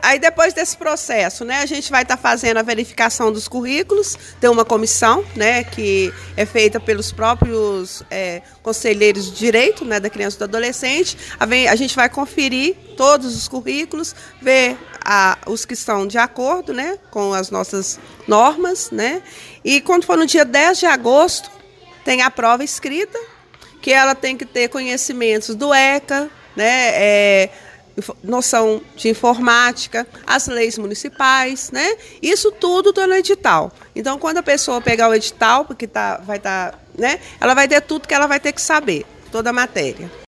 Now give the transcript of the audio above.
Aí depois desse processo, né, a gente vai estar fazendo a verificação dos currículos, tem uma comissão, né, que é feita pelos próprios conselheiros de direito, né, da criança e do adolescente. A gente vai conferir todos os currículos, ver os que estão de acordo, né, com as nossas normas, né, e quando for no dia 10 de agosto, tem a prova escrita, que ela tem que ter conhecimentos do ECA, né, noção de informática, as leis municipais, né? Isso tudo está no edital. Então, quando a pessoa pegar o edital, porque vai estar, né? Ela vai ter tudo que ela vai ter que saber, toda a matéria.